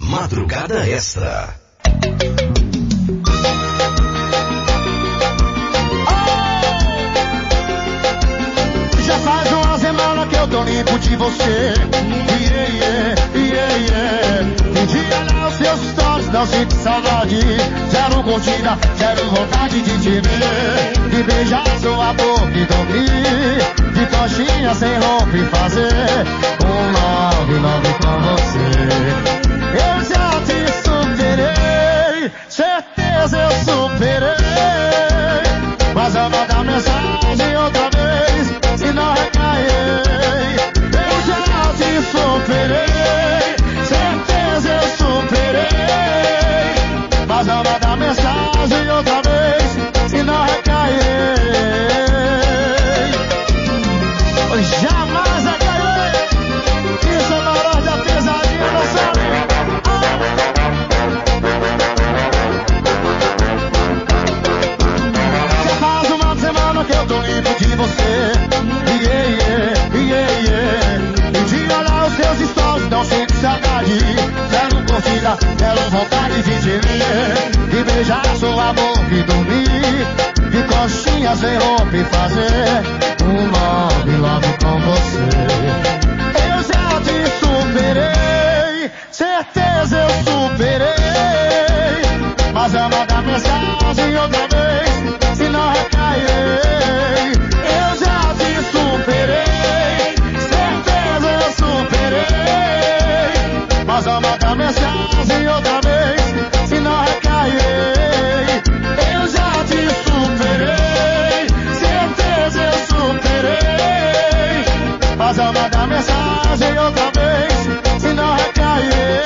Madrugada Extra. Já faz uma semana que eu tô limpo de você. Pedi olhar os seus stories, não sinto saudade. Zero curtida, zero vontade de te ver. De beijar sua boca e dormir. De coxinha sem roupa e fazer um love com você. Eu já te superei, certeza eu superei. Mas eu vou dar mensagem outra vez, se não recairei. Eu já te superei, certeza eu superei. Mas eu vou dar mensagem outra vez, se não recairei. Jamais recairei. Isso é maior de pesadinha, não sabe? Já faz uma semana que eu tô limpo de você. E de olhar os seus stories, não sinto saudade. Zero curtida, zero vontade de te ver. De beijar sua boca e dormir. De coxinha sem roupa e fazer um love com você. Eu já te superei, certeza eu superei. Mas eu vou dar mensagem outra vez, se não recairei. Eu já te superei, certeza eu superei. Mas eu vou dar mensagem outra vez, se não recairei. Eu já te superei, certeza eu superei. Mas eu vou dar mensagem outra vez, se não recairei.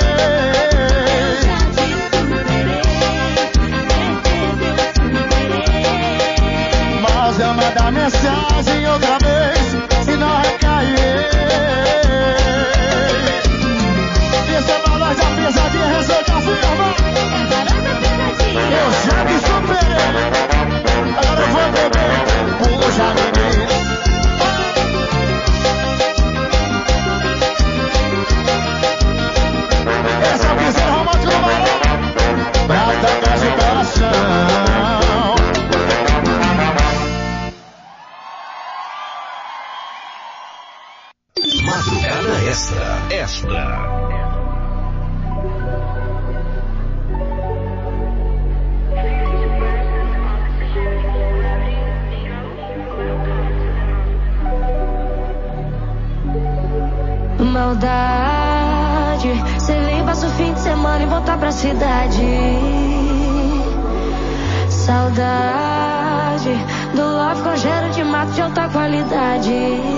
Mas eu vou dar mensagem outra vez, se não recairei. Esse é balanço da pesadinha, receita firma. Eu já te superei, agora eu vou beber, puxa menina. Essa é a piseira romântica do Barão, prata, casa e coração. Madrugada Extra. Maldade, cê vem, passa o fim de semana e volta pra cidade. Saudade do love com cheiro de mato de alta qualidade.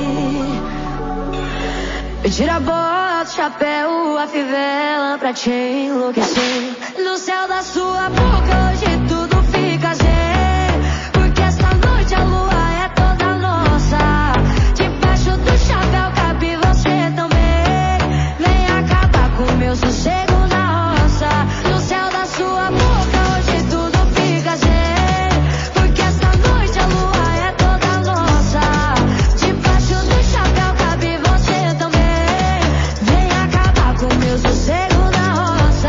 Eu tiro a bota, o chapéu, a fivela pra te enlouquecer. No céu da sua boca hoje tudo fica zen. Porque essa noite a lua é toda nossa. Debaixo do chapéu cabe você também. Vem acabar com o meu sossego na roça. No céu da sua boca hoje tudo fica zen. Porque essa noite a lua é toda nossa. Debaixo do chapéu cabe você também. Vem acabar com o meu sossego na roça.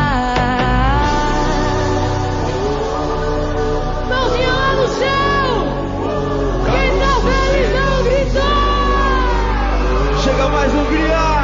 Mãozinha lá no céu! Quem tá feliz não gritou! Chega mais Hungria!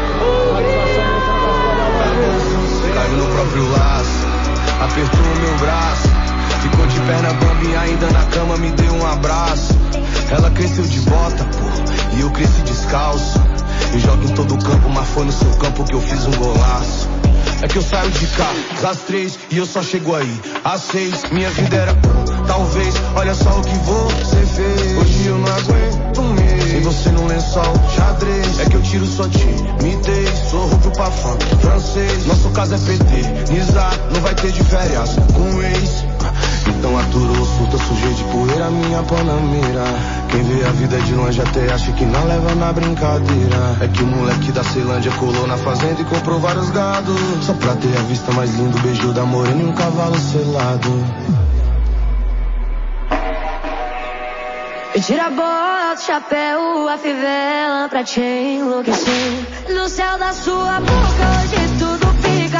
Caiu no próprio laço, apertou o meu braço. Ficou de perna bamba e ainda na cama me deu um abraço. Ela cresceu de bota, pô, e eu cresci descalço. Eu jogo em todo o campo, mas foi no seu campo que eu fiz um golaço. É que eu saio de cá, às 3 e eu só chego aí, às 6. Minha vida era talvez, olha só o que você fez. Hoje eu não aguento mesmo, sem você no lençol, xadrez. É que eu tiro sua timidez, sou rubro pra fã, francês. Nosso caso é peternizar, não vai ter de férias com ex. Então aturou, surta, sujei de poeira minha panameira. Quem vê a vida de longe até acha que não leva na brincadeira. É que o moleque da Ceilândia colou na fazenda e comprou vários gados. Só pra ter a vista mais linda, o beijo da morena e um cavalo selado. Eu tiro a bota, o chapéu, a fivela pra te enlouquecer. No céu da sua boca hoje tudo fica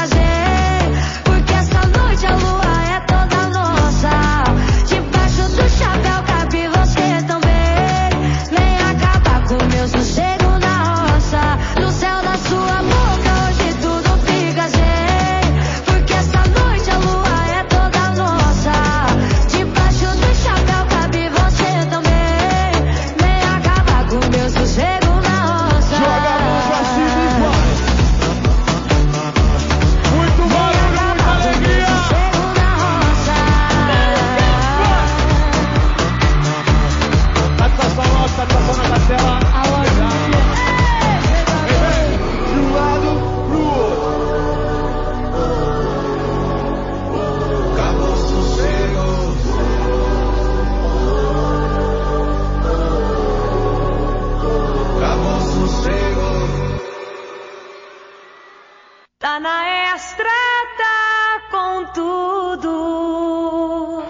Tá na Extra, tá com tudo.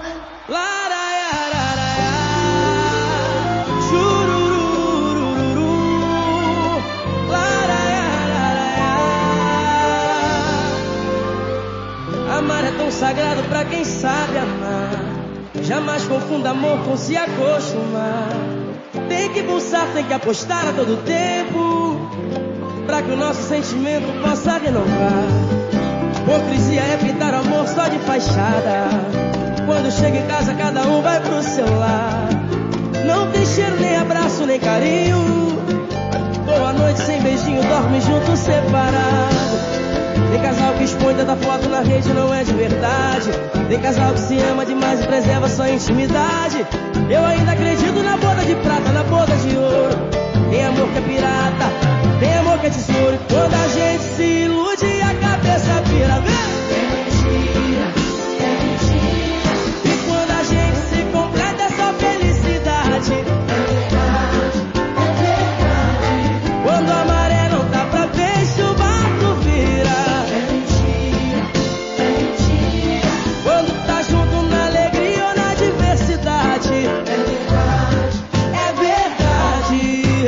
Amar é tão sagrado pra quem sabe amar. Jamais confunda amor com se acostumar. Tem que pulsar, tem que apostar a todo tempo, pra que o nosso sentimento possa renovar. Hipocrisia é pintar o amor só de fachada. Quando chega em casa cada um vai pro seu lar. Não tem cheiro, nem abraço, nem carinho. Boa noite sem beijinho, dorme junto separado. Tem casal que expõe tanta foto na rede, não é de verdade. Tem casal que se ama demais e preserva sua intimidade. Eu ainda acredito na boda de prata, na boda de ouro. Tem amor que é pirata, tem amor que é tesouro. E quando a gente se ilude, a cabeça vira, vem! É mentira, é mentira. E quando a gente se completa, é só felicidade. É verdade, é verdade. Quando a maré não tá pra peixe, o barco vira. É mentira, é mentira. Quando tá junto na alegria ou na diversidade. É verdade, é verdade.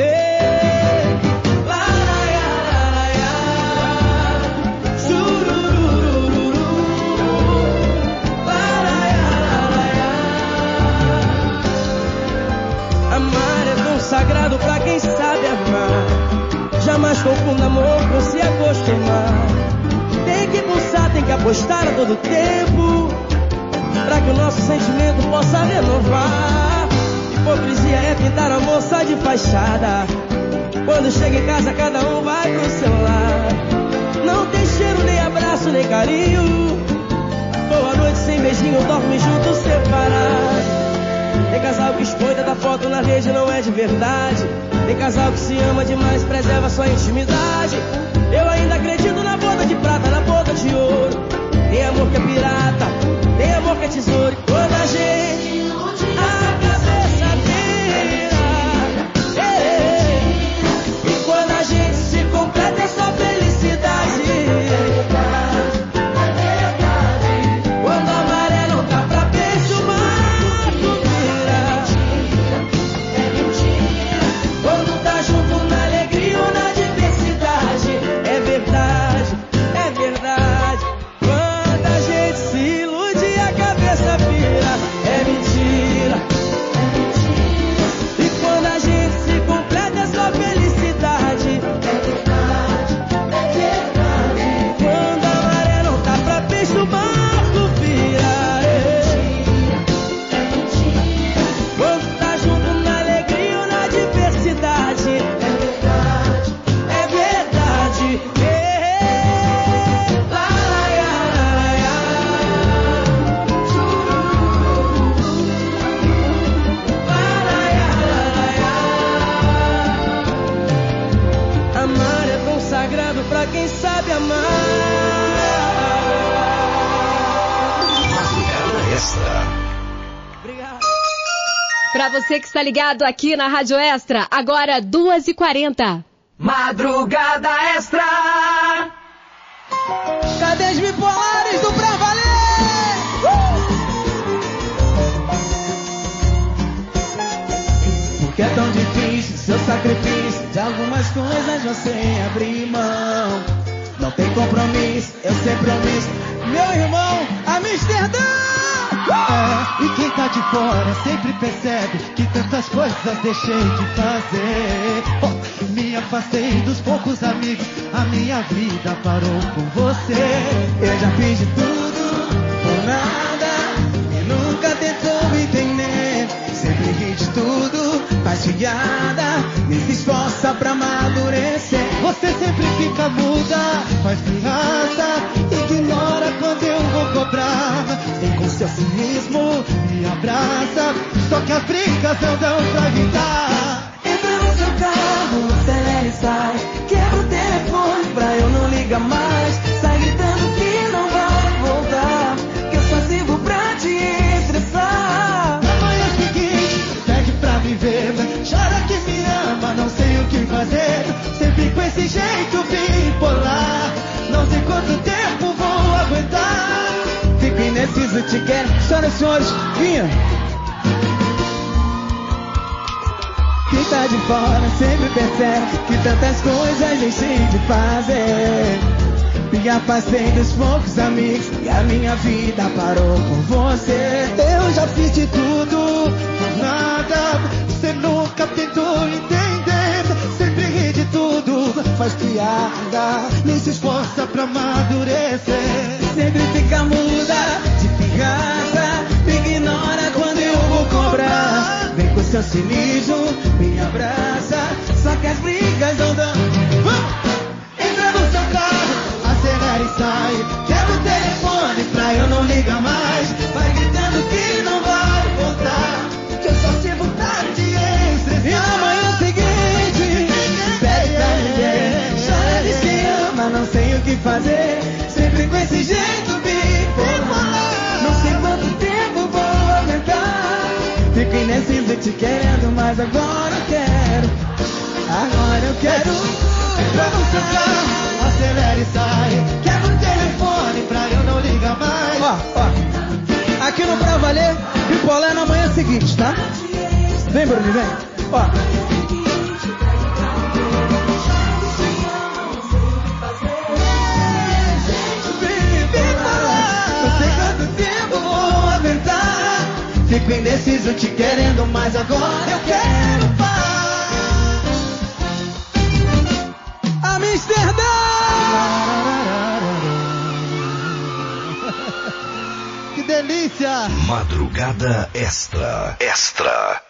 Amar é tão sagrado pra quem sabe amar. Jamais confunda amor com se acostumar. Tem que pulsar, tem que apostar a todo tempo, pra que o nosso sentimento possa renovar. Hipocrisia é pintar amor só de fachada. Quando chega em casa cada um vai pro seu lar. Não tem cheiro, nem abraço, nem carinho. Boa noite sem beijinho, dorme junto separado. Tem casal que expõe tanta foto na rede, não é de verdade. Tem casal que se ama demais, preserva sua intimidade. Eu ainda acredito na boda de prata, na boda de ouro. Tem amor que é pirata, tem amor que é tesouro. E quando a gente a cabeça vira, e quando a gente se completa é só felicidade. Quando a maré não tá pra peixe, o barco vira. Quando tá junto na alegria ou na diversidade. É verdade, é verdade. Quando a gente se ilude, a cabeça vira. É mentira, é mentira. E quando a gente se completa é só felicidade. É verdade, é verdade. Quando a maré não tá pra peixe, o barco vira. É mentira. Quando tá junto na alegria ou na diversidade. É verdade, é verdade. Lá, lá, lá, lá, lá. Amar é tão sagrado pra quem sabe amar. Madrugada Extra. Obrigado. Pra você que está ligado aqui na Rádio Extra, agora 2h40. Madrugada Extra. Cadê os bipolares do Pra Valer? Porque é tão difícil seu sacrifício, de algumas coisas você abrir mão. Não tem compromisso, eu sempre omisso. Meu irmão, Amsterdã! E quem tá de fora sempre percebe que tantas coisas deixei de fazer. Me afastei dos poucos amigos, a minha vida parou com você. Eu já fiz de tudo por nada e nunca tentou me entender. Sempre ri de tudo, mastigada, nem se esforça pra amadurecer. Você sempre fica muda, faz pirraça, ignora quando eu vou cobrar. Vem com seu cinismo, me abraça, só que as brigas não dão pra evitar. Entra no seu carro, acelera e sai. Quebra o telefone pra eu não ligar mais. Sai gritando que não vai voltar, que eu só sirvo pra te estressar. Na manhã seguinte, pede pra viver, chora que me ama, não sei o que fazer. Sempre com esse jeito bipolar, não sei como senhoras e senhores, vinha. Quem tá de fora sempre percebe que tantas coisas deixei de fazer. Me afastei dos poucos amigos e a minha vida parou com você. Eu já fiz de tudo, nada, você nunca tentou entender. Sempre ri de tudo, faz piada, nem se esforça pra amadurecer. Sempre fica muda, de pirraça, me ignora quando eu vou cobrar. Vem com seu cinismo, me abraça, só que as brigas não dão. Entra no seu carro, acelera e sai. Quebra o telefone pra eu não ligar mais. Vai gritando que não vai voltar, que eu só sirvo pra te estressar. E na manhã seguinte, pede pra me ver. Chora, diz que ama, não sei o que fazer. Sempre com esse jeito bipolar. Não sei quanto tempo vou aguentar. Fico indeciso te querendo, mas agora eu quero. Agora eu quero. Entra no seu carro, acelera e sai. Quebra o telefone pra eu não ligar mais. Ó, aqui no Pra Valer, picolé na manhã seguinte, tá? Vem, Bruno, vem. Ó. Não sei quanto tempo vou aguentar. Fico indeciso te querendo, mas agora eu quero paz. Amsterdã! Que delícia! Madrugada Extra. Extra.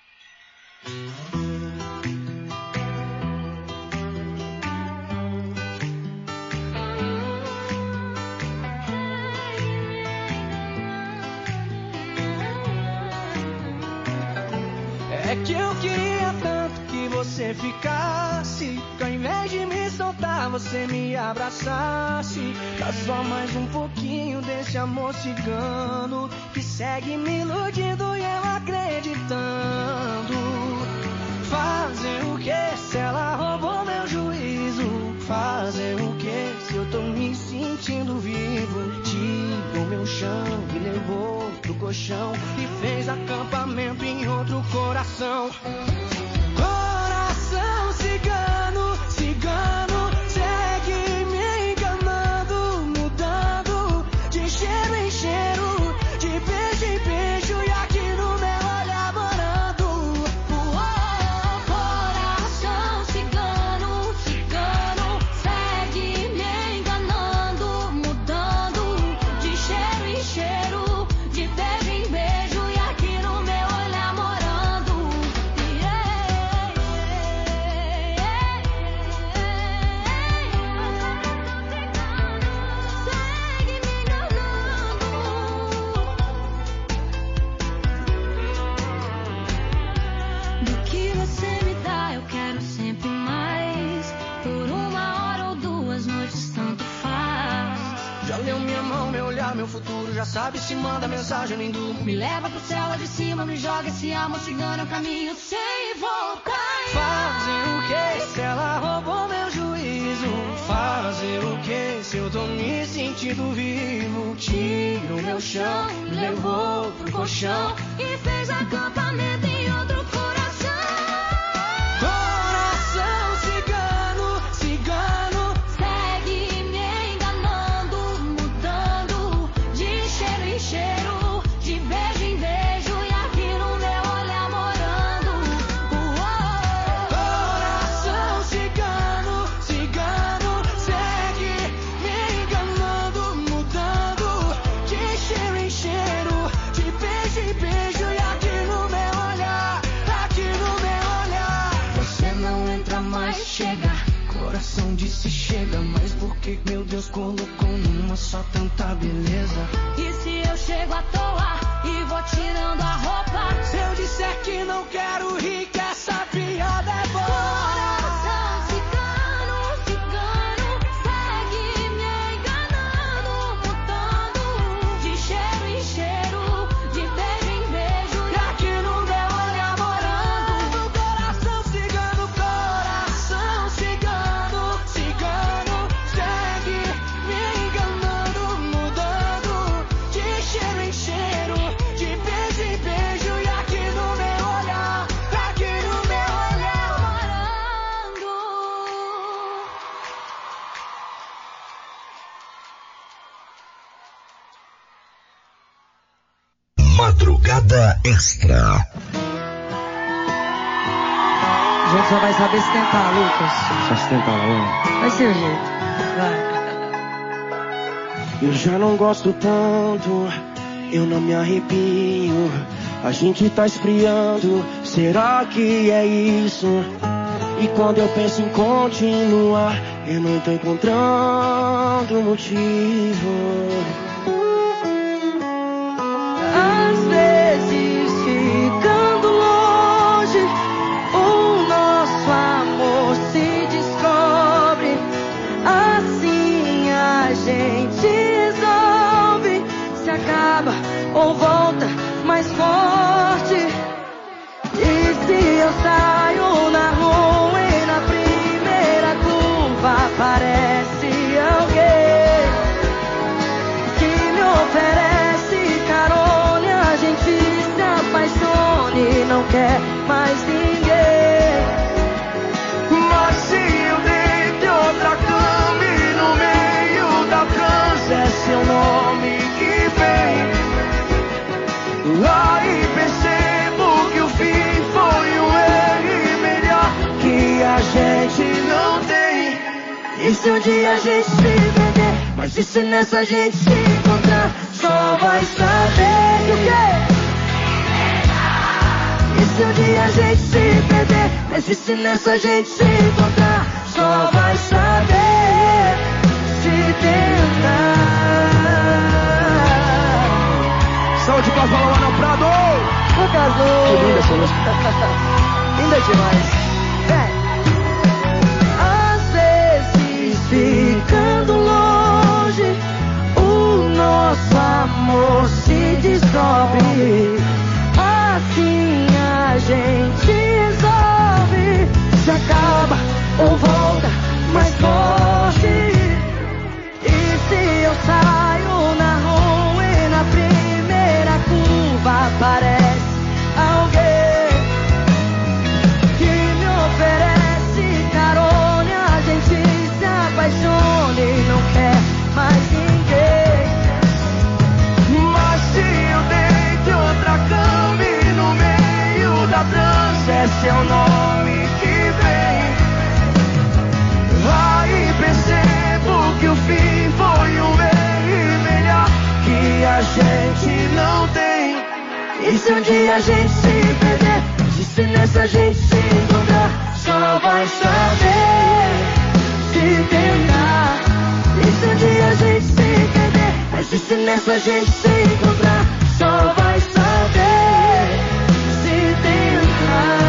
É que eu queria tanto que você ficasse, que ao invés de me soltar você me abraçasse. Dá só mais um pouquinho desse amor cigano que segue me iludindo e eu acreditando. Fazer o que se ela roubou meu juízo? Fazer o que se eu tô me sentindo vivo? Tirou meu chão e levou pro colchão e fez acampamento em outro coração. Coração cigano, cigano, segue me enganando, mudando de cheiro em cheiro, de beijo em beijo e aqui no meu olhar morando. Coração cigano, cigano, segue me enganando, mudando de cheiro em cheiro, de beijo em beijo e aqui no meu olhar morando. Segue me enganando. Do que você me dá, eu quero sempre mais. Por uma hora ou duas noites, tanto faz. Já leu minha mão, meu olhar, meu futuro, já sabe se manda mensagem, nem durmo. Me leva pro céu lá de cima, me joga esse amor cigano, eu caminho sem voltar. Fazer o que se ela roubou meu juízo? Fazer o que se eu tô me sentindo vivo? Tirou meu chão, me levou pro colchão E fez acampamento em outro coração. Coração cigano, cigano, Segue me enganando, mudando de cheiro em cheiro, de beijo em beijo e aqui no meu olhar morando. coração cigano, cigano, segue me enganando, mudando de cheiro em cheiro, de beijo em beijo e aqui no meu olhar, aqui no meu olhar. Você não entra mais, chega. Coração disse chega, mas por que meu Deus colocou numa só tanta beleza? E se eu chego à toa e vou tirando a roupa? Se eu disser que não quero rir, que essa piada é boa. Coração cigano, cigano, segue me enganando, mudando de cheiro em cheiro, de beijo em beijo E aqui no meu olhar morando. Coração cigano, cigano, segue me enganando, mudando de cheiro em cheiro, Madrugada Extra. A gente só vai saber se tentar, Lucas. Só se tentar, Laona. Vai ser o jeito. Vai. Eu já não gosto tanto, eu não me arrepio. A gente tá esfriando, será que é isso? E quando eu penso em continuar, eu não tô encontrando motivo. Às vezes ficando longe, o nosso amor se descobre. Assim a gente resolve, se acaba ou volta mais forte. E se eu saio na rua e na primeira curva aparece alguém que me oferece carona e a gente se apaixone e não quer mais ninguém. Mas se eu deito outra cama e no meio da trança é seu nome que vem, aí percebo que o fim foi um erro e melhor que a gente não tem. E se um dia a gente se perder, mas e se nessa gente se encontrar, só vai saber que o quê? E se um dia a gente se perder, mas e se nessa gente se encontrar, só vai saber se tentar. Saúde pra Laona Prado! Lucas Luz! Que linda essa música! Linda demais! Às vezes ficando longe, o nosso amor se descobre. Assim a gente resolve, se acaba ou volta mais forte. E se eu saio na rua e na primeira curva aparece alguém que me oferece carona e a gente se apaixona e não quer mais ninguém. Mas se eu deito outra cama e no meio da trança é seu nome que vem, aí percebo que o fim foi um erro e melhor que a gente não tem. E se um dia a gente se perder, e se nessa gente se encontrar, só vai saber se tentar. E se um dia a gente se perder, mas e se nessa gente se encontrar, só vai saber se tentar.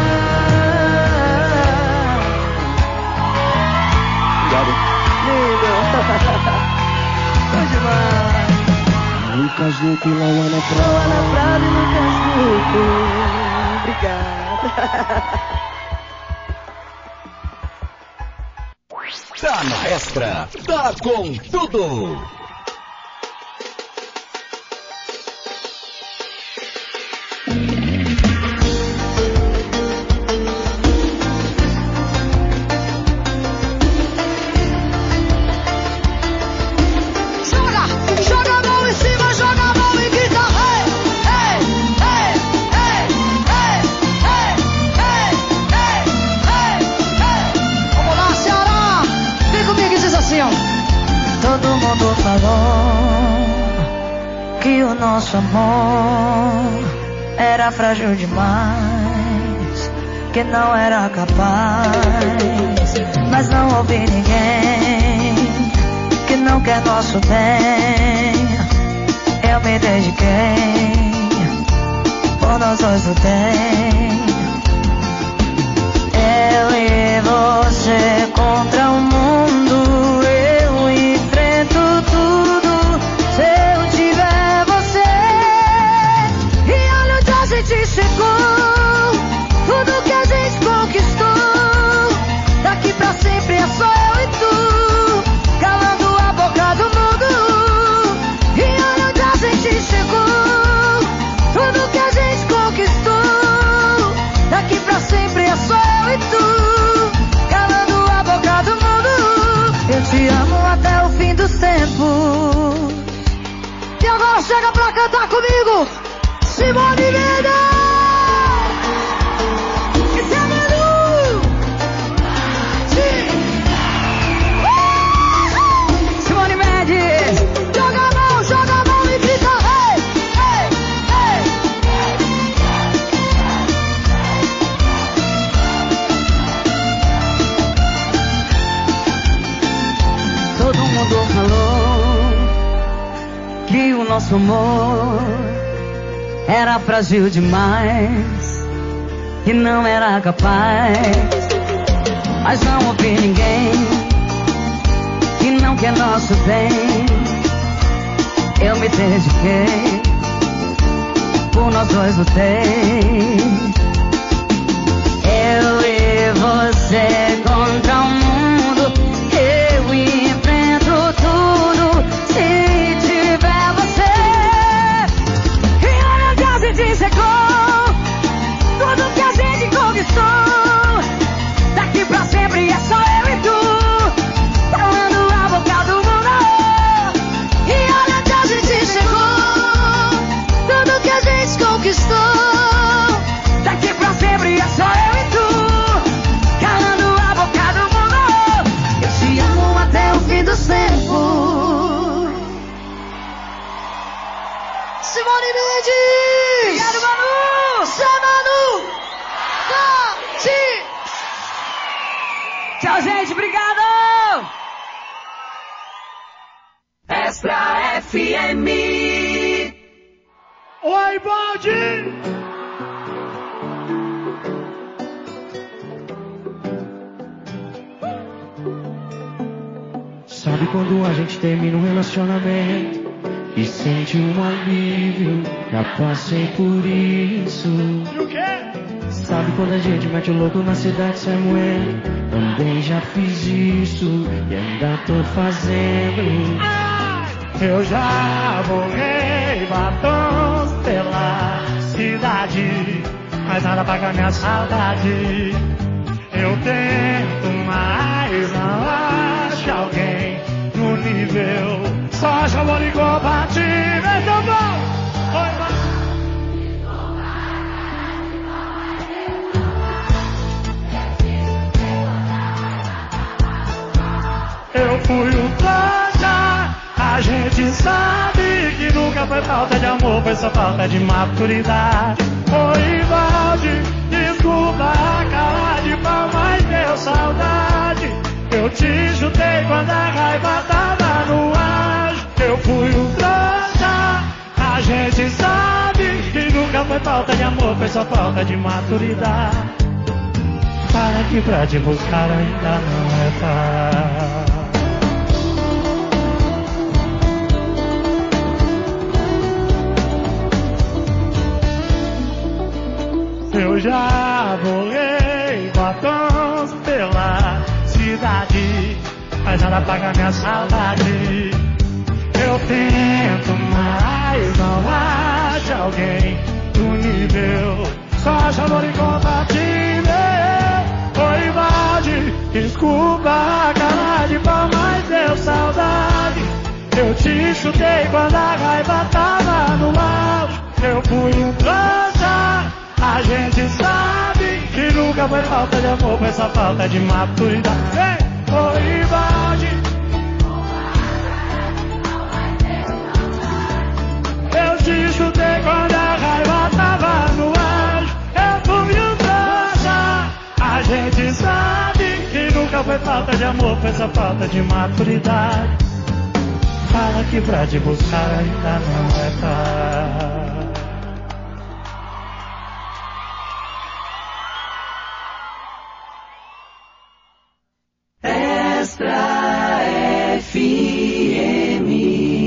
Obrigado. Lindo. Bom demais. Lucas Luco e Laona Prado. Laona Prado e Lucas Luco. Obrigada. Tá na Extra, tá com tudo. Joga a mão em cima, joga a mão em guitarra. Ei, ei, ei, ei, ei, ei, ei, ei. Vamos lá, Ceará. Vem comigo e diz assim, ó. Todo mundo falou que o nosso amor era frágil demais, que não era capaz, mas não houve ninguém que não quer nosso bem. Eu me dediquei, por nós dois lutei. Eu e você contra o mundo, eu enfrento tudo se eu tiver você. E olha onde a gente chegou, tudo que a gente conquistou. Daqui pra sempre é só eu e tu, calando a boca do mundo. E olha onde a gente chegou, tudo que a gente conquistou. Daqui pra sempre é só eu e tu, calando a falou que o nosso amor era frágil demais e não era capaz. Mas não ouvi ninguém que não quer nosso bem. Eu me dediquei, por nós dois lutei. Eu e você contra o mundo, eu enfrento tudo se tiver você. E olha onde a gente chegou, tudo que a gente conquistou. Daqui pra sempre é só eu e tu, falando a boca do mundo. E olha onde a gente chegou, tudo que a gente conquistou. Daqui pra sempre é só eu e tu, calando a boca do mundo. Eu te amo até o fim dos tempos. Simone Mendes! Obrigado, Manu! Zé Manu! Tchau, gente, obrigado! Extra FM. Oi, Baldi! Sabe quando a gente termina um relacionamento e sente um alívio? Já passei por isso. E o quê? Sabe quando a gente mete o louco na cidade sem moer? Também já fiz isso e ainda tô fazendo. Eu já borrei batons pela cidade, mas nada paga minha saudade. Eu tento, mas não acho alguém no nível. Só chamou de compatível, então vamos! Oi, eu fui um trouxa, a gente sabe que nunca foi falta de amor, foi só falta de maturidade. Oi, Valde, desculpa a cara de pau, mas deu saudade. Eu te chutei quando a raiva tava no ar. Eu fui um trouxa, a gente sabe que nunca foi falta de amor, foi só falta de maturidade. Para que pra te buscar ainda não é fácil. Eu já borrei batons pela cidade, mas nada paga minha saudade. Eu tento, mas não acho alguém do nível. Só chamou de compatível. Oi, Valde, desculpa a cara de pau, mas deu saudade. Eu te chutei quando a raiva tava no auge. Eu fui um trouxa, a gente sabe que nunca foi falta de amor, foi só falta de maturidade. Ei, oi, Valde. Eu te chutei quando a raiva tava no auge. Eu fui um trouxa, a gente sabe que nunca foi falta de amor, foi só falta de maturidade. Fala que pra te buscar ainda não é tarde. Extra FM.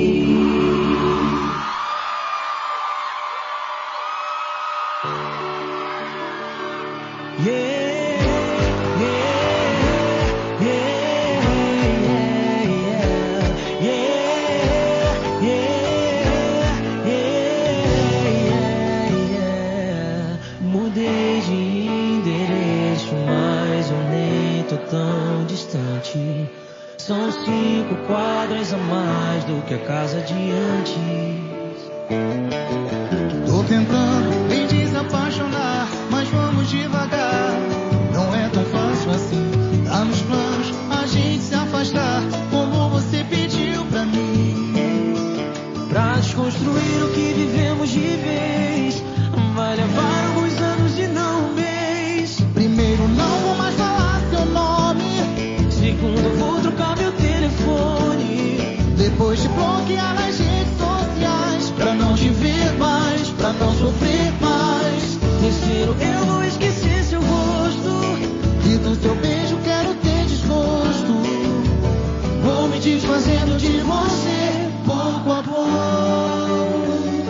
Mudei de endereço, mas eu nem tô tão distante. São 5 quadras a mais do que a casa de antes. Tô tentando me desapaixonar, mas vamos devagar. Não é tão fácil assim. Tá nos planos a gente se afastar, como você pediu pra mim. Pra desconstruir o que vivemos de vez, vai levar alguns anos e não um mês. Primeiro, não vou mais falar seu nome. Segundo, vou trocar meu telefone. Depois te bloquear nas redes sociais, pra não te ver mais, pra não sofrer mais. Terceiro, eu vou esquecer seu rosto, E do seu beijo quero ter desgosto. Vou me desfazendo de você, pouco a pouco.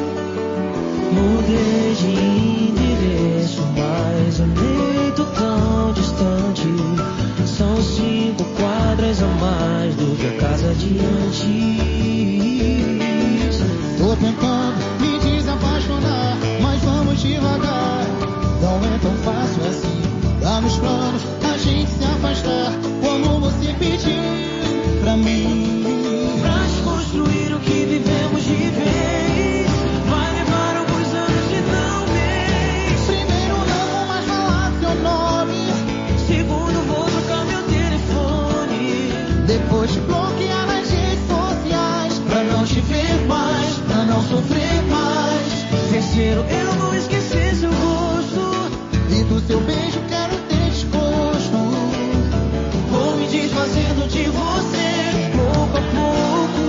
mudei de endereço, mas amei tô tão distante. São 5 quadras a mais do que a casa adiante. Tô tentando me desapaixonar, mas vamos devagar. Não é tão fácil assim. Dá nos planos a gente se afastar, como você pediu pra mim. Pra desconstruir o que vivemos de vez, vai levar alguns anos e não mês. Primeiro não vou mais falar seu nome. Segundo, vou trocar meu telefone. Depois te bloquear nas redes sociais, pra não te ver mais, pra não sofrer mais. Terceiro, eu vou esquecer seu rosto, E do seu beijo quero ter desgosto. vou me desfazendo de você, pouco a pouco.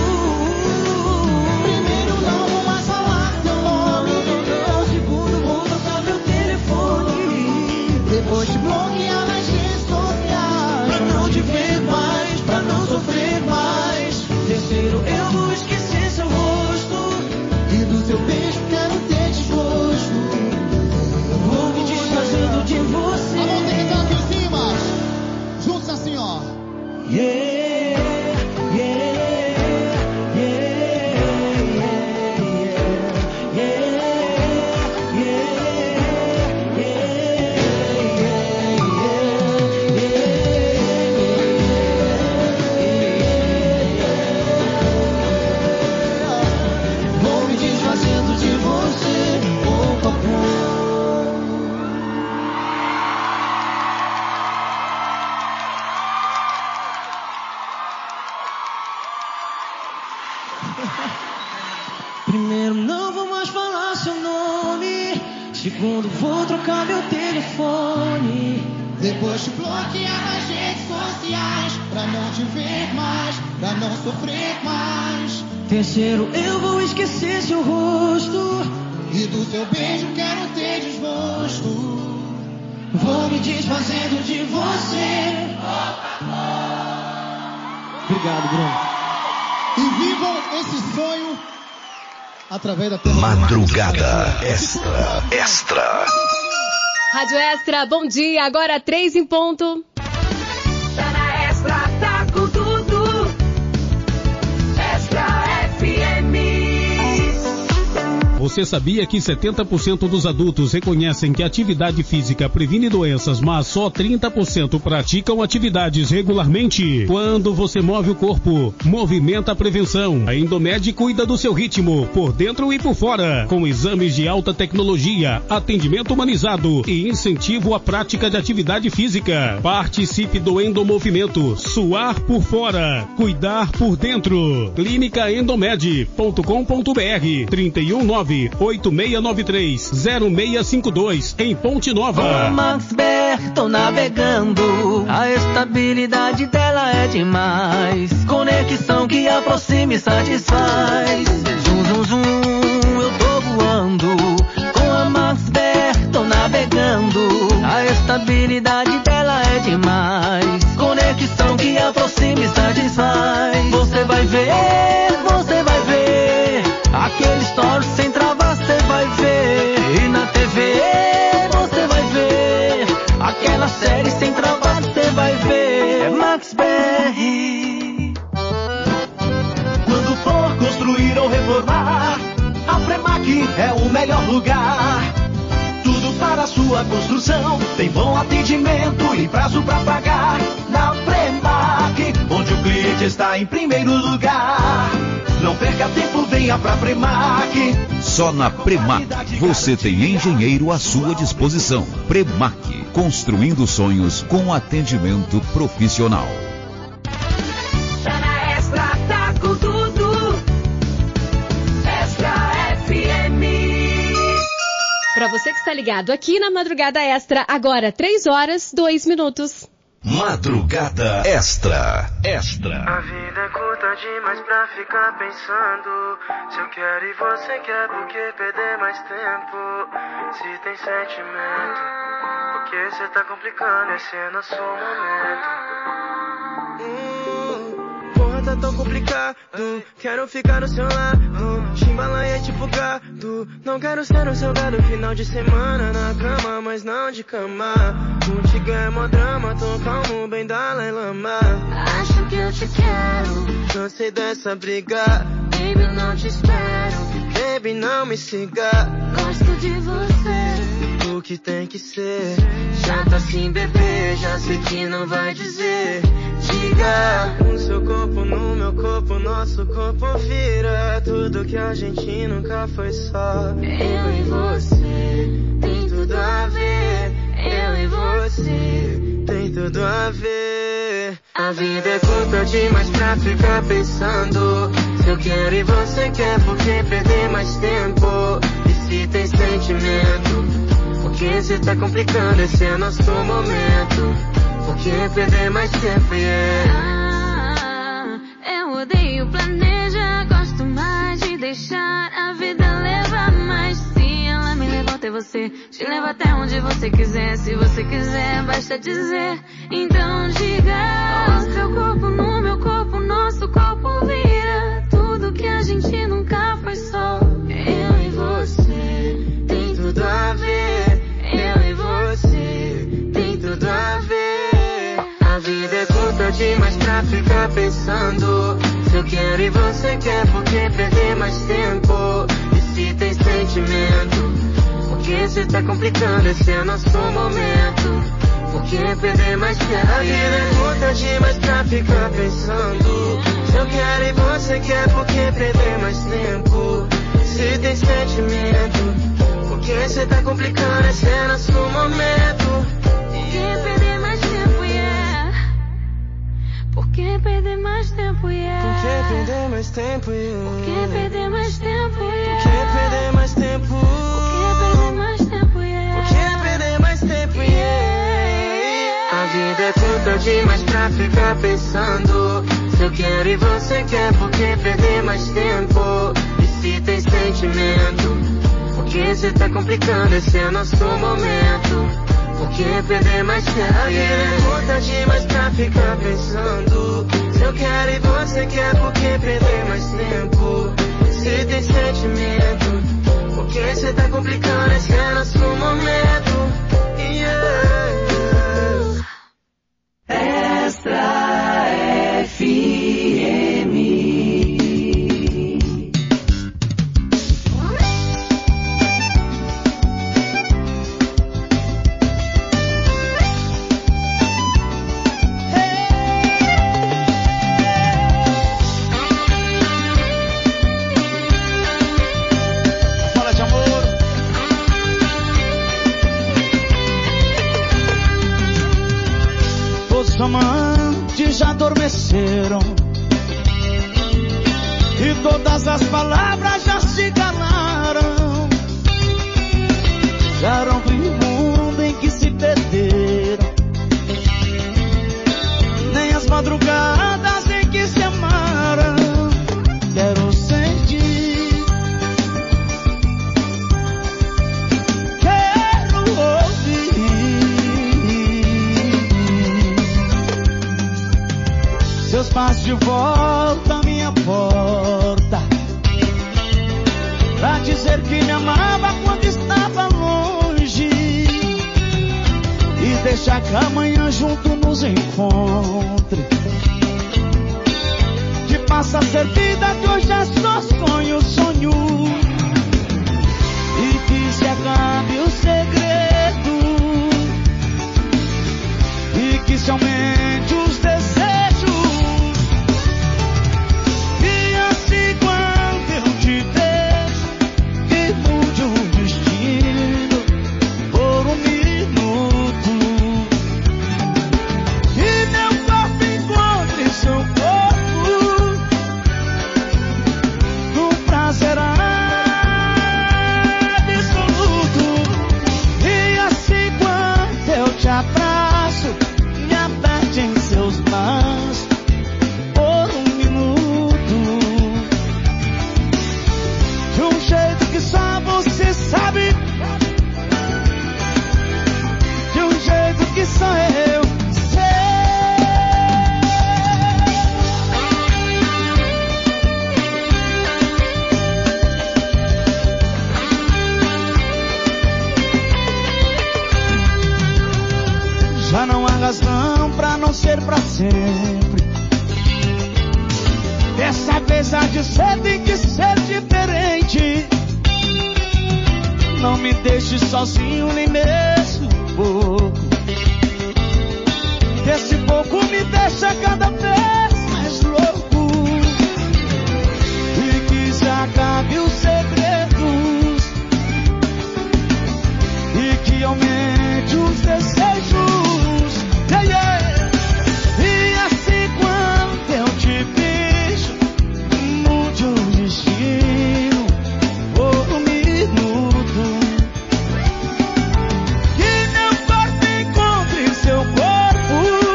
Primeiro não vou mais falar seu nome. Segundo, vou trocar meu telefone. Depois te bloquear nas redes sociais, Pra não te ver mais, pra não sofrer mais. Terceiro, eu vou esquecer seu rosto, E do seu beijo quero ter desgosto. vou me desfazendo de A você. mão tem que estar aqui em cima. Juntos assim, ó. Yeah, yeah, yeah, yeah, vou me desfazendo de você, pouco a pouco. Primeiro, não vou mais falar seu nome. Segundo, vou trocar meu telefone. Depois te bloquear nas redes sociais, pra não te ver mais, pra não sofrer mais. Terceiro, eu vou esquecer seu rosto, E do seu beijo quero ter desgosto. vou me desfazendo de você. Obrigado, Bruno. E vivam esse sonho através da terra. Madrugada Extra. Extra. Rádio Extra, bom dia. Agora 3 em ponto. Tá na Extra, tá com tudo. Extra FM. Você sabia que 70% dos adultos reconhecem que a atividade física previne doenças, mas só 30% praticam atividades regularmente? Quando você move o corpo, movimenta a prevenção. A Endomed cuida do seu ritmo, por dentro e por fora, com exames de alta tecnologia, atendimento humanizado e incentivo à prática de atividade física. Participe do Endomovimento. Suar por fora, cuidar por dentro. Clínicaendomed.com.br 319-8693-0652 em Ponte Nova. Com a Maxbet tô navegando, a estabilidade dela é demais. Conexão que aproxima e satisfaz. Zum, zum, zum, eu tô voando. Com a Maxbet tô navegando, a estabilidade dela é demais. Conexão que aproxima e satisfaz. Você vai ver, você vai ver. Aquele story sem travar, você vai ver. E na TV você vai ver. Aquela série sem travar, você vai ver. É Max BR. Quando for construir ou reformar, a Premac é o melhor lugar. Tudo para a sua construção, tem bom atendimento e prazo para pagar. Na Premac, onde o cliente está em primeiro lugar. Não perca tempo, venha pra Premac. Só na Premac você tem engenheiro à sua disposição. Premac, construindo sonhos com atendimento profissional. Tá na Extra, tá com tudo. Extra FM. Para você que está ligado aqui na Madrugada Extra, agora 3 horas, 2 minutos. Madrugada Extra. A vida é curta demais pra ficar pensando se eu quero e você quer, por que perder mais tempo? Se tem sentimento, por que cê tá complicando? Esse é nosso momento. Porra, tá tão complicado. Quero ficar no seu lado, Chimbalaia tipo gado. Não quero ser o seu gado final de semana na cama, mas não de cama. Contigo é mó drama, tô calmo, bem Dalai Lama. Acho que eu te quero, cansei dessa briga. baby, eu não te espero. Baby, não me siga, Gosto de você, o que tem que ser. já tá assim, bebê, já sei que não vai dizer. Diga, O seu corpo no meu corpo, nosso corpo vira. Tudo que a gente nunca foi só. eu e você tem tudo a ver. Eu e você Tem tudo a ver. A vida é curta demais pra ficar pensando se eu quero e você quer, por que perder mais tempo? E se tem sentimento, por que cê tá complicando? Esse é nosso momento. Por que perder mais tempo, eu odeio planejar, gosto mais de deixar a vida levar. Mas se ela me levou até você, te leva até onde você quiser. Se você quiser, basta dizer. Então diga, o seu corpo no meu corpo, nosso corpo vira. Tudo que a gente nunca foi só. Eu e você tem tudo a ver. Eu e você Tem tudo a ver. A vida é curta demais pra ficar pensando se eu quero e você quer, por que perder mais tempo? E se tem sentimento, por que cê tá complicando? Esse é nosso momento. Por que perder mais tempo? A vida é curta demais pra ficar pensando se eu quero e você quer, por que perder mais tempo? Se tem sentimento, por que cê tá complicando? Esse é nosso momento. Por que perder mais tempo, Por que perder mais tempo, Por que perder mais tempo, Por que perder mais tempo, Por que perder mais tempo? Por que perder mais tempo, Por que perder mais tempo, A vida é curta demais pra ficar pensando se eu quero e você quer, por que perder mais tempo? E se tem sentimento, por que cê tá complicando? Esse é nosso momento. Por que perder mais tempo? A vida é curta demais pra ficar pensando se eu quero e você quer, por que perder mais tempo? Se tem sentimento, por que cê tá complicando? Esse é nosso momento. Extra FM. Fala de amor. Os amantes já adormeceram e todas as palavras já se calaram. Já não vi o mundo em que se perderam, nem as madrugadas em que se amaram. Quero sentir, quero ouvir seus passos de volta à minha porta. apesar de ser, tem que ser diferente. Não me deixe sozinho nem mesmo um pouco. Esse pouco me deixa cada vez mais louco. E que se acabe os segredos e que aumente os desejos. Yeah, yeah. E assim quando eu te vejo, mude o destino por um minuto. Que meu corpo encontre seu corpo,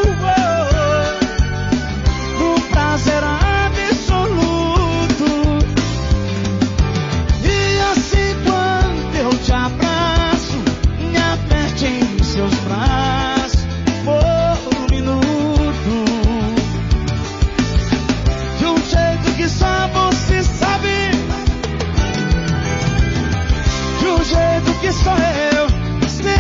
um prazer absoluto. E assim quando eu te abraço, me aperte em seus braços por um minuto. De um jeito que só você sabe, de um jeito que só eu sei.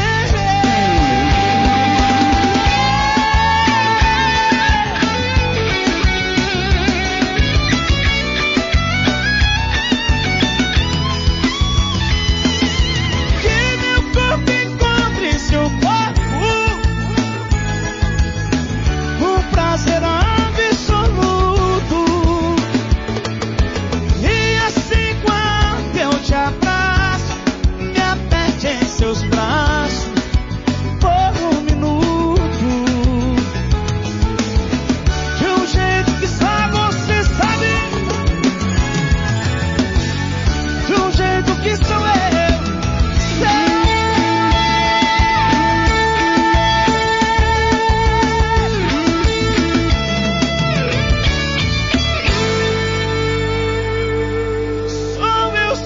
Que meu corpo encontre seu corpo, um prazer absoluto. E assim quando eu te abraço, me aperte em seus braços por um minuto. De um jeito que só você sabe, de um jeito que só eu sei. Só eu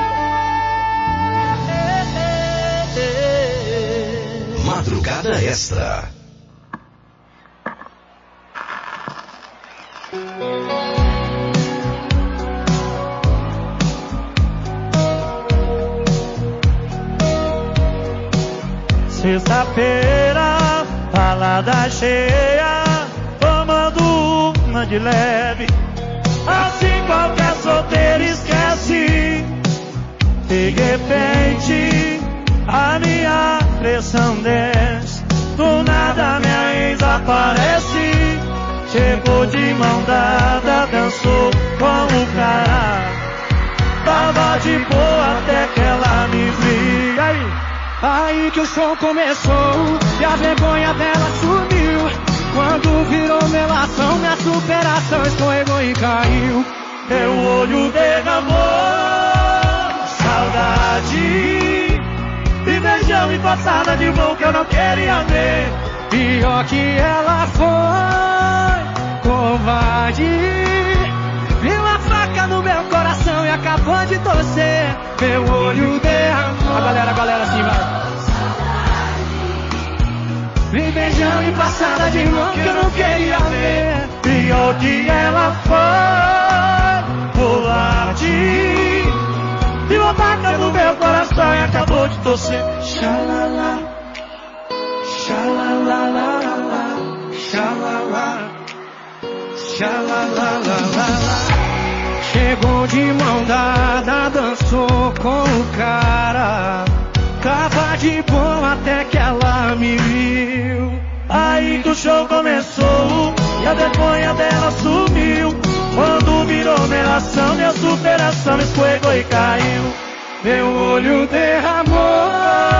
sei. Madrugada Extra. Sexta-feira, balada cheia, tomando uma de leve. Assim qualquer solteiro esquece. De repente, a minha pressão desce. Do nada minha ex aparece. Chegou de mão dada, dançou com o cara. Tava de boa até que ela me viu. Aí que o show começou e a vergonha dela sumiu. Quando virou melação, minha superação escorregou e caiu. Meu olho derramou saudade e beijão e passada de mão que eu não queria ver. Pior que ela foi covarde, viu a faca no meu coração e acabou de torcer. Meu olho derramou. A galera assim vai. Me beijão e passada de mão que eu não queria ver. Pior que ela foi covarde, viu a faca no meu coração e acabou de torcer. Xalala, xalalalala, xalala, xalalalala. Chegou de mão dada, dançou com o cara. Tava de boa até que ela me viu. Aí que o show começou e a vergonha dela sumiu. Quando virou melação, minha superação escorregou e caiu. Meu olho derramou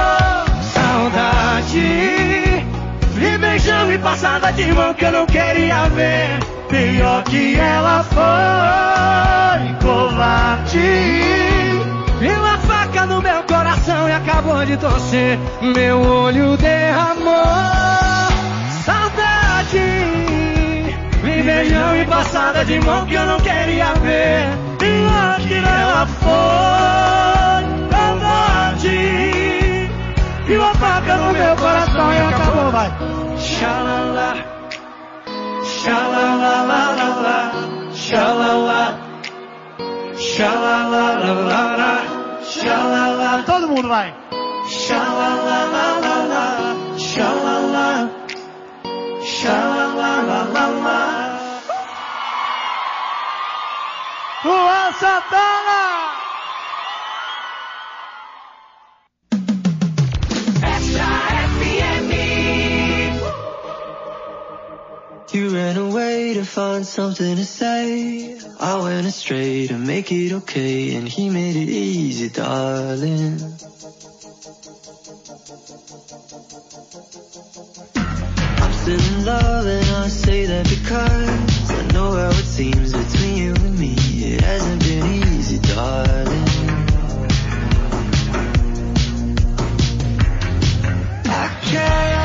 saudade, me beijão e passada de mão que eu não queria ver. Pior que ela foi covarde, viu a faca no meu coração e acabou de torcer. Meu olho derramou saudade, me beijão e passada de mão que eu não queria ver. Pior que ela foi covarde, viu a faca no meu coração e acabou, vai. Xalala, xalalalala, xalala, xalalalala, xalala. Todo mundo vai. Xalalalala, xalala, xalalalala. Luan Santana! You ran away to find something to say. I went astray to make it okay, and he made it easy, darling. I'm still in love, and I say that because I know how it seems between you and me. It hasn't been easy, darling. I can't.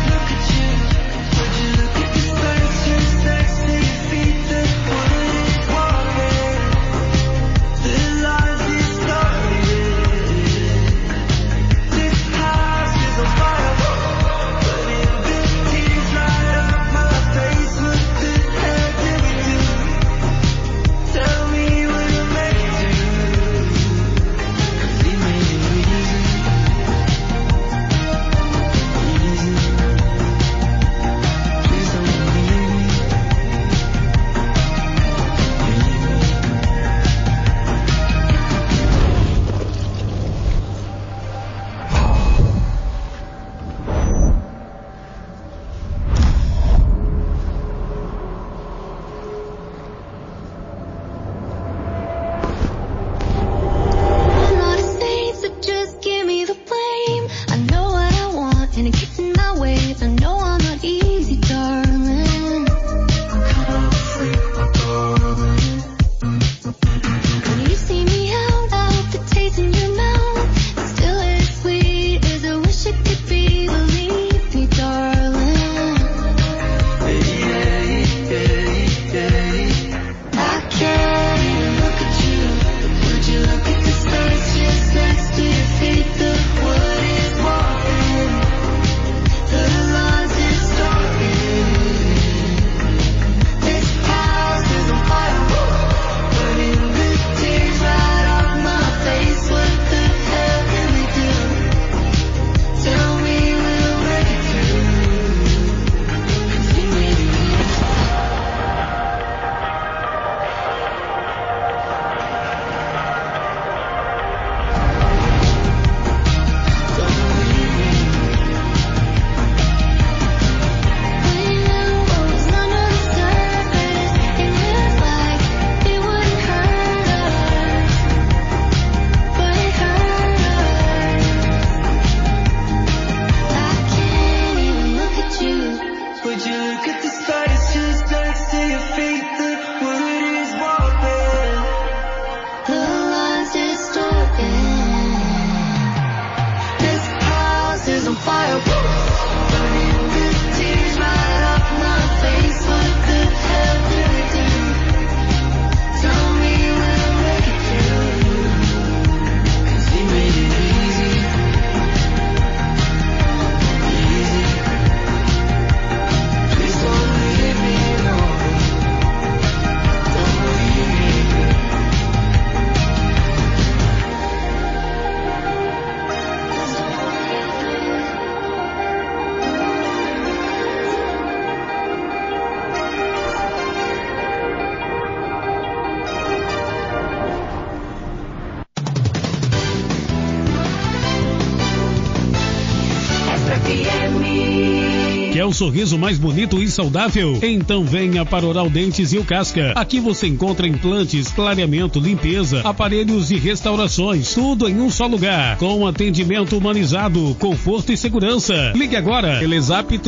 Quer um sorriso mais bonito e saudável? Então venha para Oral Dentes e o Casca. Aqui você encontra implantes, clareamento, limpeza, aparelhos e restaurações. Tudo em um só lugar. Com atendimento humanizado, conforto e segurança. Ligue agora. Telezap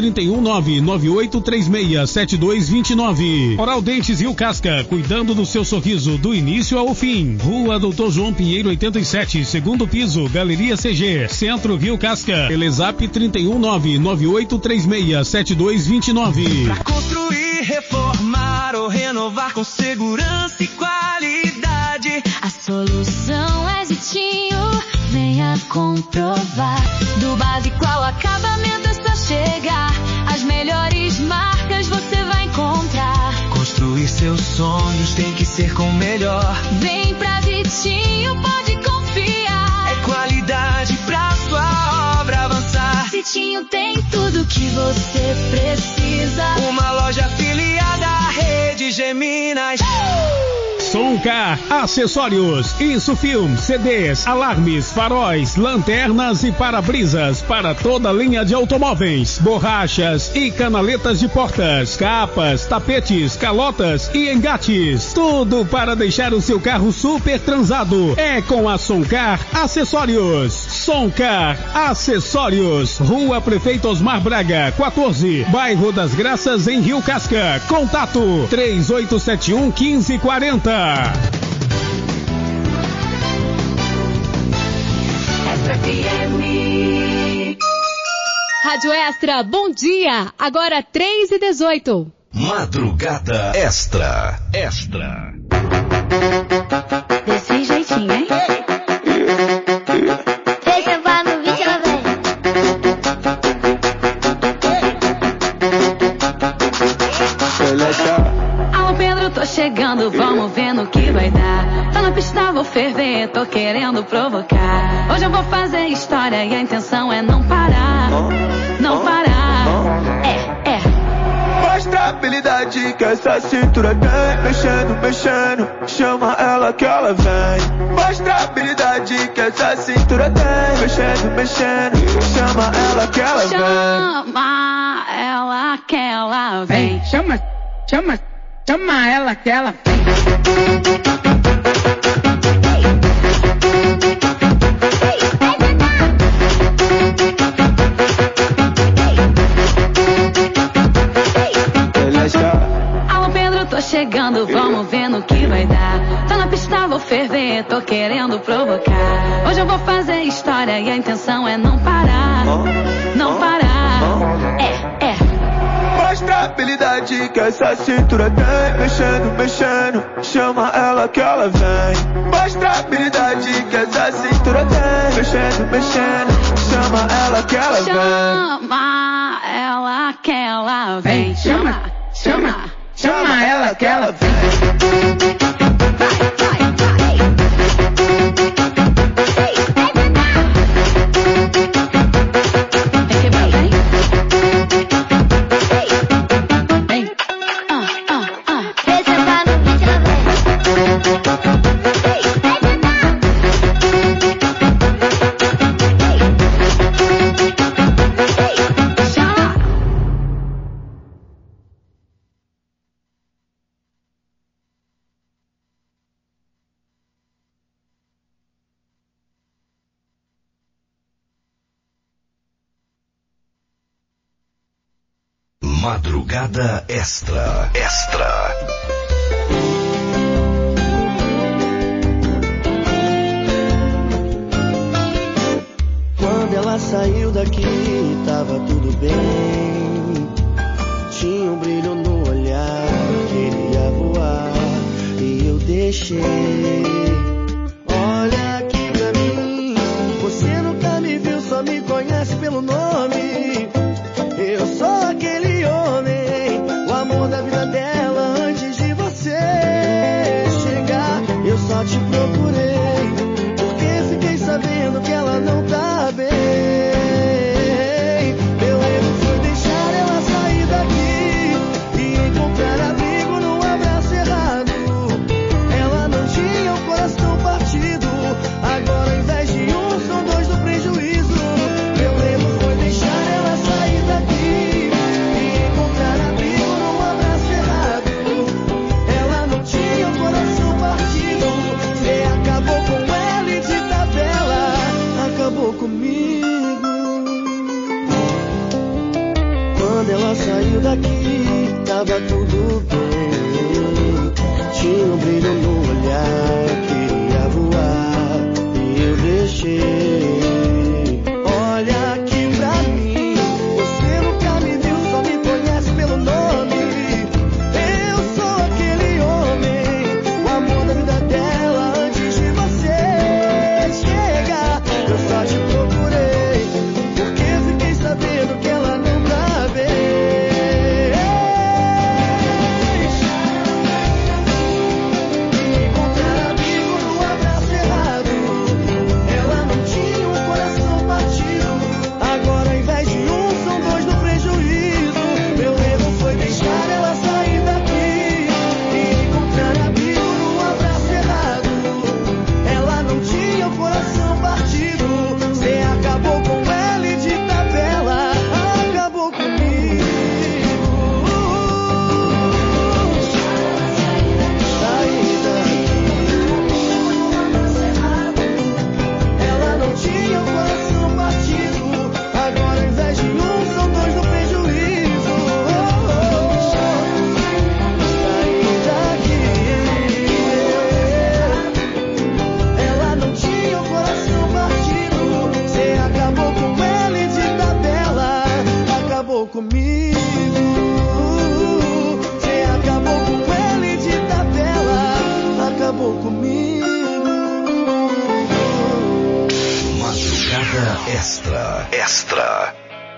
31998367229. Oral Dentes e o Casca. Cuidando do seu sorriso do início ao fim. Rua Doutor João Pinheiro 87, segundo piso, Galeria CG, Centro Rio Casca. Telezap 31998367229. Pra construir, reformar ou renovar com segurança e qualidade, a solução é Zitinho, venha comprovar. Do básico ao acabamento é só chegar, as melhores marcas você vai encontrar. Construir seus sonhos tem que ser com o melhor. Vem pra Zitinho, pode confiar. É qualidade pra sua obra avançar. Zitinho tem tudo que você precisa. Uma loja afiliada à rede Geminas. Soncar Acessórios, isso filmes, CDs, alarmes, faróis, lanternas e para-brisas para toda a linha de automóveis, borrachas e canaletas de portas, capas, tapetes, calotas e engates. Tudo para deixar o seu carro super transado. É com a Soncar Acessórios. Soncar Acessórios, Rua Prefeito Osmar Braga, 14, Bairro das Graças, em Rio Casca. Contato 3871-1540. Rádio Extra, bom dia. Agora 3h18. Madrugada Extra. Desse jeitinho, hein? Deixa pra no vídeo, ela vem. Alô, Pedro, tô chegando, vamos ver no que vai dar. Tô na pista, vou ferver, tô querendo provocar. Hoje eu vou fazer história e a intenção é não parar. Não parar. Mostra a habilidade que essa cintura tem. Mexendo, chama ela que ela vem. Mostra a habilidade que essa cintura tem. Mexendo, chama ela que ela vem. Chama ela que ela vem. Chama ela que ela vem. Alô, Pedro, tô chegando, vamos ver no que vai dar. Tô na pista, vou ferver, tô querendo provocar. Hoje eu vou fazer história e a intenção é não parar. Não parar. Mostra a habilidade que essa cintura tem. Mexendo, chama ela que ela vem. Mostra a habilidade que essa cintura tem. Mexendo, chama ela que ela vem. Chama ela que ela vem. Chama ela que ela vem. Madrugada Extra. Quando ela saiu daqui, tava tudo bem. Tinha um brilho no olhar, queria voar. E eu deixei. Olha aqui pra mim, você nunca me viu, só me conhece pelo nome. Eu sou aquele homem, o amor da vida dela antes de você chegar. Eu só te procurei, porque fiquei sabendo que ela não tá bem. Meu erro foi deixar ela sair daqui e encontrar abrigo num abraço errado. Ela não tinha o coração partido, agora ao invés de um são dois no prejuízo. Meu erro foi deixar ela sair daqui e encontrar abrigo num abraço errado. Ela não tinha o coração partido, você Extra. Extra.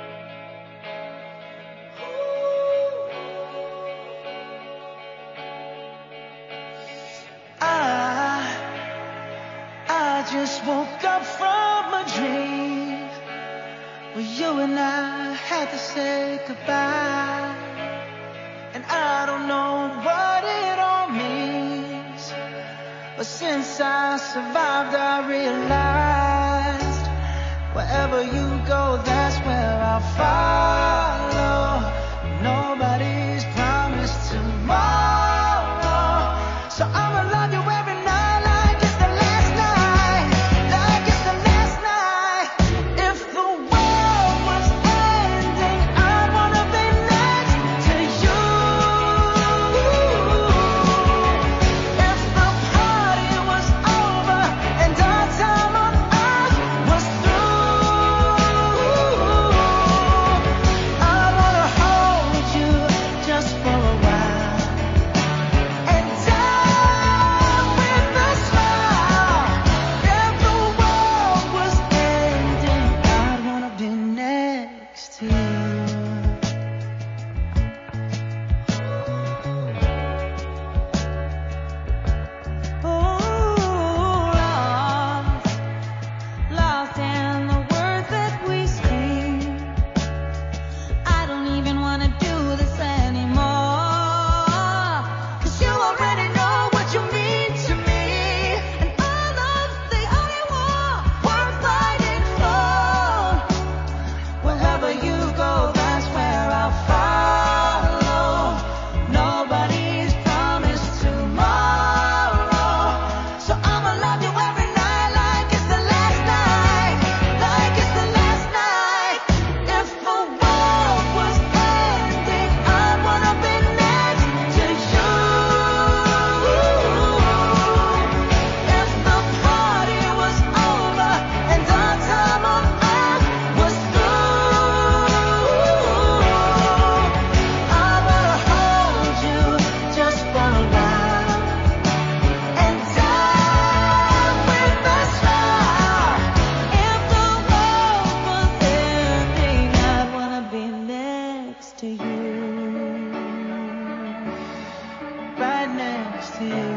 I just woke up from a dream where you and I had to say goodbye. And I don't know what it all means, but since I survived I realized wherever you go, that's where I'll follow. Nobody's promised tomorrow, so I'ma love you every night like it's the last night, like it's the last night. If the world was ending, I wanna be next to you. If the party was over and our time on earth was through, I wanna hold you just for a while and die with a smile. If the world was ending, I'd wanna be next to you. Lost in the words that we scream. I don't even wanna do this anymore, 'cause you already know what you mean to me, and all love's the only war worth fighting for. Wherever you go, that's where I'll follow. Nobody's promised tomorrow, so I'ma love you every night like it's the last night, like it's the last night. If the world was ending, I wanna be next to you. If the party was over and our time on earth was through, I wanna hold you just for a while and die with a smile. If the world was ending, I'd wanna be next to you, Right next to you.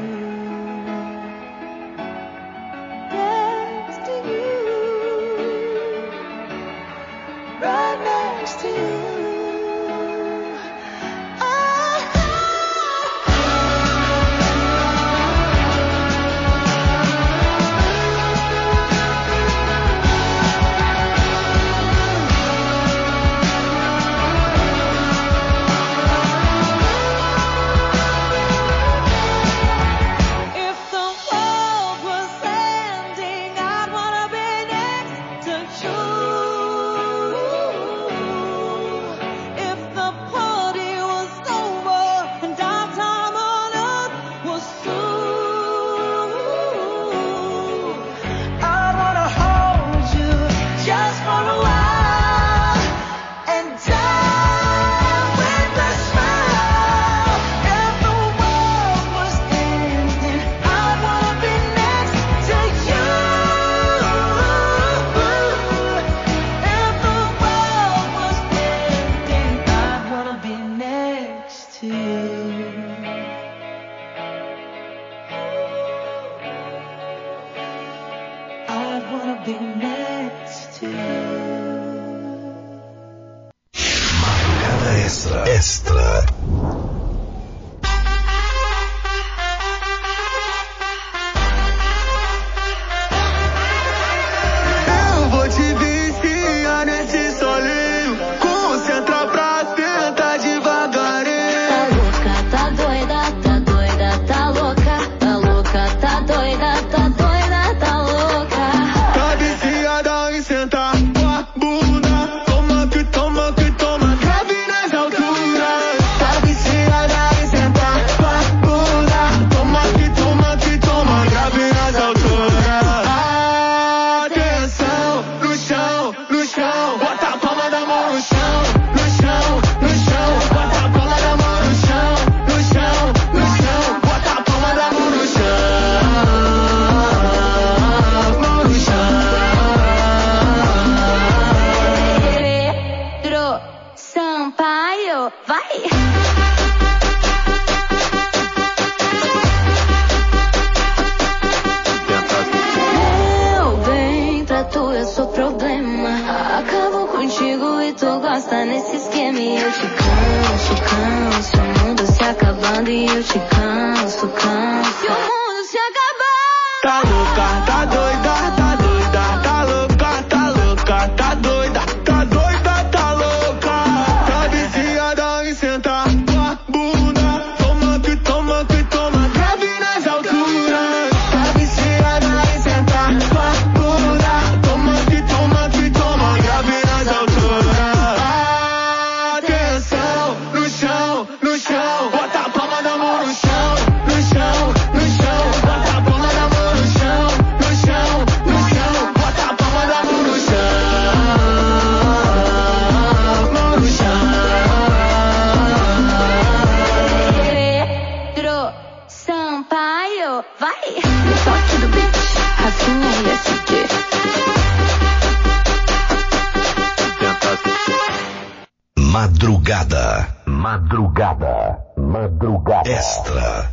next to you, Right next to you. If the world was ending, I'd wanna be next to you. If the party was over and our time on earth was through, I wanna hold you just for a while and die with a smile. If the world was ending, I wanna be next to you. If the world was ending, I wanna be next to you. I wanna be next to you. Madrugada Extra. Extra. Eu vou te viciar nesse solinho. Concentra pra tentar devagarinho. Tá louca, tá doida, tá doida, tá louca. Tá louca, tá doida, tá doida, tá louca. Tá viciada em sentar. gosta nesse esquema e eu te canso, canso. O mundo se acabando e eu te canso, canso. E o mundo se acabando. Tá louca, tá doida, tá doida, tá louca, tá louca, tá doida, tá doida, tá louca. Tá viciada em sentar com a bunda. Toma que toma que toma, grave nas alturas. Tá viciada em sentar com a bunda. Toma que toma que toma, grave nas alturas. Atenção, no chão, no chão. Bota a palma da mão no chão, no chão, no chão. Bota a palma da mão no chão, no chão, no chão. Bota a palma da mão no chão, mão no chão. Pedro Sampaio, vai! No toque do beat, Rafinha e SG. Madrugada. Madrugada. Madrugada. Extra.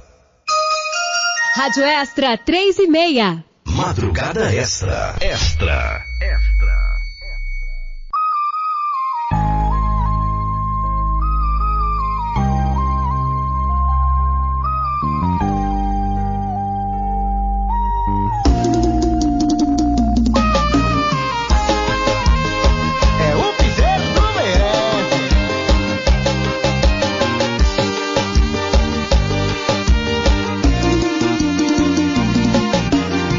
Rádio Extra 3:30. Madrugada Extra. Extra.